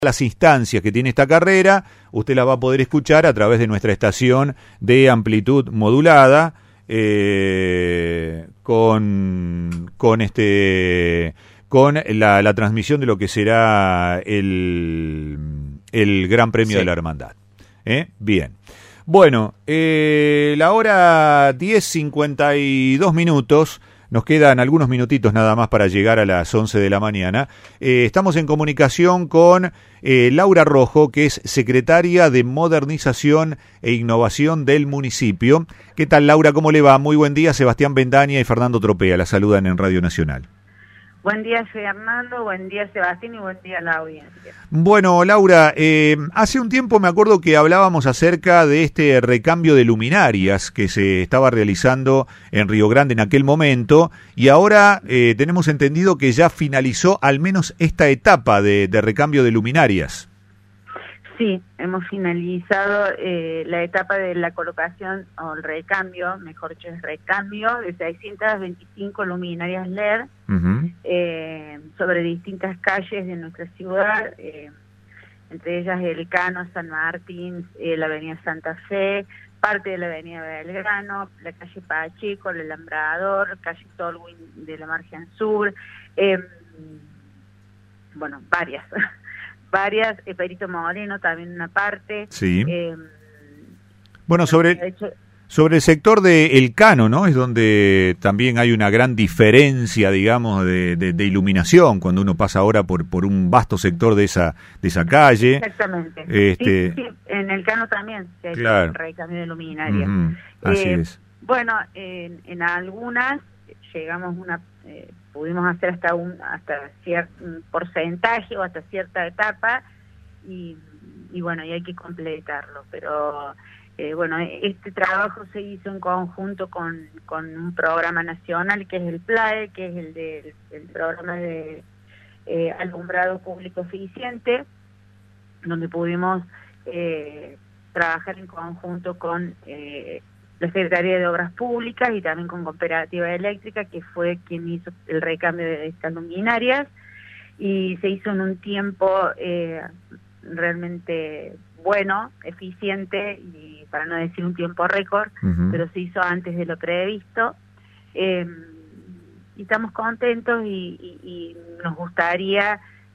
Las instancias que tiene esta carrera, usted la va a poder escuchar a través de nuestra estación de amplitud modulada, con la transmisión de lo que será el Gran Premio de la Hermandad. Bien. Bueno, la hora 10:52. Nos quedan algunos minutitos nada más para llegar a las 11 de la mañana. Estamos en comunicación con Laura Rojo, que es secretaria de Modernización e Innovación del municipio. ¿Qué tal, Laura? ¿Cómo le va? Muy buen día. Sebastián Bendaña y Fernando Tropea la saludan en Radio Nacional. Buen día, Fernando, buen día, Sebastián, y buen día a la audiencia. Bueno, Laura, hace un tiempo me acuerdo que hablábamos acerca de este recambio de luminarias que se estaba realizando en Río Grande en aquel momento, y ahora tenemos entendido que ya finalizó al menos esta etapa de recambio de luminarias. Sí, hemos finalizado la etapa de la colocación, o el recambio, mejor dicho, el recambio de 625 luminarias LED sobre distintas calles de nuestra ciudad, entre ellas el Cano, San Martín, la avenida Santa Fe, parte de la avenida Belgrano, la calle Pacheco, el Alambrador, calle Tolwyn de la Margen Sur, bueno, varias, Perito Moreno también una parte. Sí. Bueno, sobre el sector de El Cano, ¿no? Es donde también hay una gran diferencia, digamos, de iluminación cuando uno pasa ahora por un vasto sector de esa calle. Exactamente. Sí, en El Cano también se ha hecho un recambio de luminaria. Así es. Bueno, en algunas llegamos pudimos hacer hasta cierto porcentaje o hasta cierta etapa y bueno, y hay que completarlo, pero bueno, este trabajo se hizo en conjunto con un programa nacional que es el PLAE, que es el programa de alumbrado público eficiente, donde pudimos trabajar en conjunto con la Secretaría de Obras Públicas y también con Cooperativa Eléctrica, que fue quien hizo el recambio de estas luminarias, y se hizo en un tiempo realmente bueno, eficiente, y para no decir un tiempo récord, pero se hizo antes de lo previsto, y estamos contentos y nos gustaría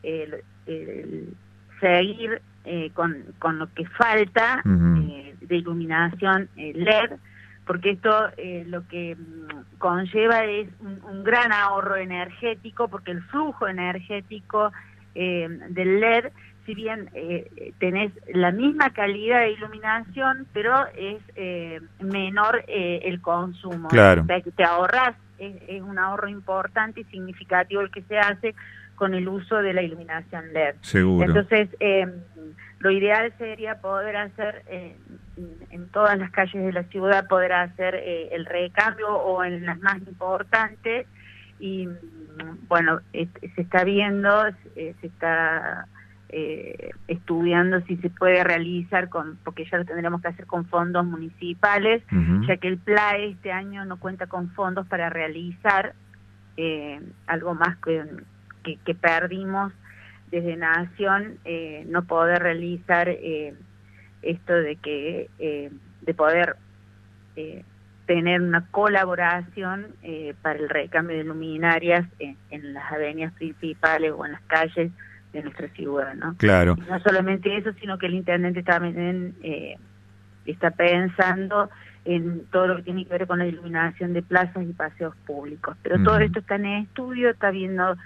seguir con lo que falta de iluminación LED, porque esto lo que conlleva es un gran ahorro energético, porque el flujo energético del LED, si bien tenés la misma calidad de iluminación, pero es menor el consumo. Claro. O sea, que te ahorras, es un ahorro importante y significativo el que se hace con el uso de la iluminación LED. Seguro. Entonces, lo ideal sería poder hacer en todas las calles de la ciudad, poder hacer el recambio o en las más importantes, y bueno, se está viendo, se está estudiando si se puede realizar porque ya lo tendremos que hacer con fondos municipales, ya que el PLAE este año no cuenta con fondos para realizar algo más que perdimos desde Nación, no poder realizar esto de poder tener una colaboración para el recambio de luminarias en las avenidas principales o en las calles de nuestra ciudad, ¿no? Claro. Y no solamente eso, sino que el intendente también está pensando en todo lo que tiene que ver con la iluminación de plazas y paseos públicos. Pero todo esto está en estudio, está viendo,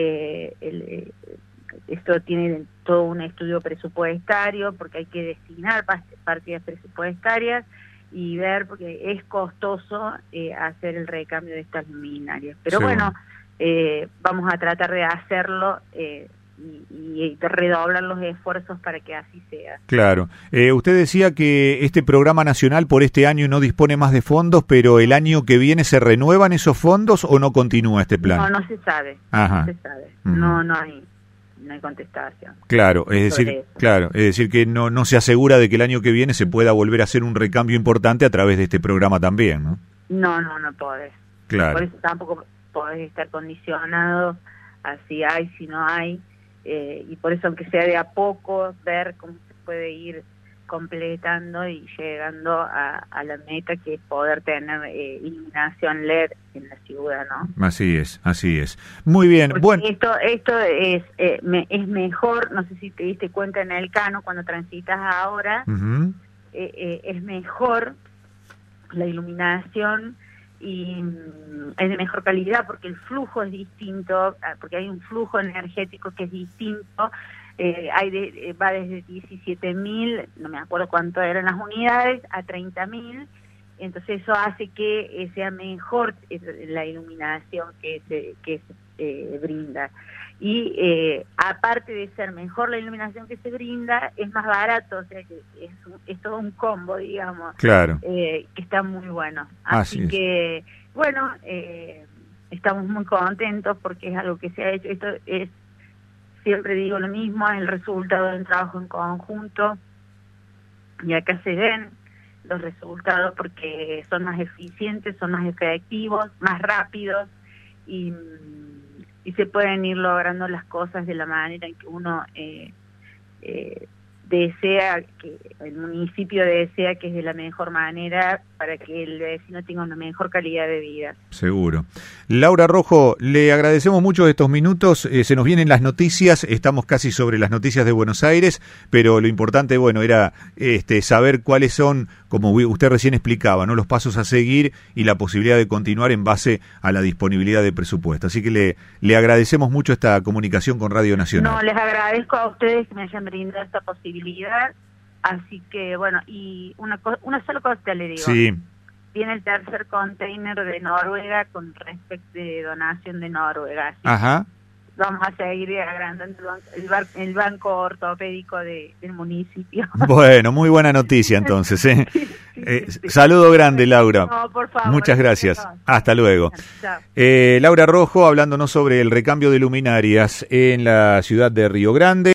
esto tiene todo un estudio presupuestario, porque hay que destinar partidas presupuestarias y ver, porque es costoso hacer el recambio de estas luminarias. Pero bueno, vamos a tratar de hacerlo y redoblar los esfuerzos para que así sea. Claro. Usted decía que este programa nacional por este año no dispone más de fondos, pero el año que viene ¿se renuevan esos fondos o no continúa este plan? No se sabe. Ajá. No se sabe. No hay contestación. Claro, es decir que no se asegura de que el año que viene se pueda volver a hacer un recambio importante a través de este programa también, ¿no? No podés. Claro. Por eso tampoco podés estar condicionado a si hay, si no hay. y por eso, aunque sea de a poco, ver cómo se puede ir completando y llegando a la meta, que es poder tener iluminación LED en la ciudad, ¿no? Así es. Muy bien. Porque bueno, esto es mejor, no sé si te diste cuenta en el Cano, cuando transitas ahora, es mejor la iluminación y es de mejor calidad porque el flujo es distinto, porque hay un flujo energético que es distinto. Va desde 17.000, no me acuerdo cuánto eran las unidades, a 30.000, entonces eso hace que sea mejor la iluminación que se brinda. Y aparte de ser mejor la iluminación que se brinda, es más barato, o sea que es todo un combo, digamos, claro, que está muy bueno. Así que, bueno, estamos muy contentos porque es algo que se ha hecho. Esto es, siempre digo lo mismo, es el resultado de un trabajo en conjunto, y acá se ven los resultados porque son más eficientes, son más efectivos, más rápidos, y se pueden ir logrando las cosas de la manera en que uno desea, que el municipio desea, que es de la mejor manera para que el vecino tenga una mejor calidad de vida. Seguro. Laura Rojo, le agradecemos mucho estos minutos, se nos vienen las noticias, estamos casi sobre las noticias de Buenos Aires, pero lo importante, bueno, era saber cuáles son, como usted recién explicaba, ¿no?, los pasos a seguir y la posibilidad de continuar en base a la disponibilidad de presupuesto. Así que le agradecemos mucho esta comunicación con Radio Nacional. No, les agradezco a ustedes que me hayan brindado esta posibilidad. Así que, bueno, y una sola cosa le digo. Sí. Viene el tercer container de Noruega con respecto de donación de Noruega. Así Ajá. Vamos a seguir agrandando el banco ortopédico del municipio. Bueno, muy buena noticia entonces. Saludo grande, Laura. No, por favor. Muchas gracias. Hasta luego. Chao. Laura Rojo hablándonos sobre el recambio de luminarias en la ciudad de Río Grande.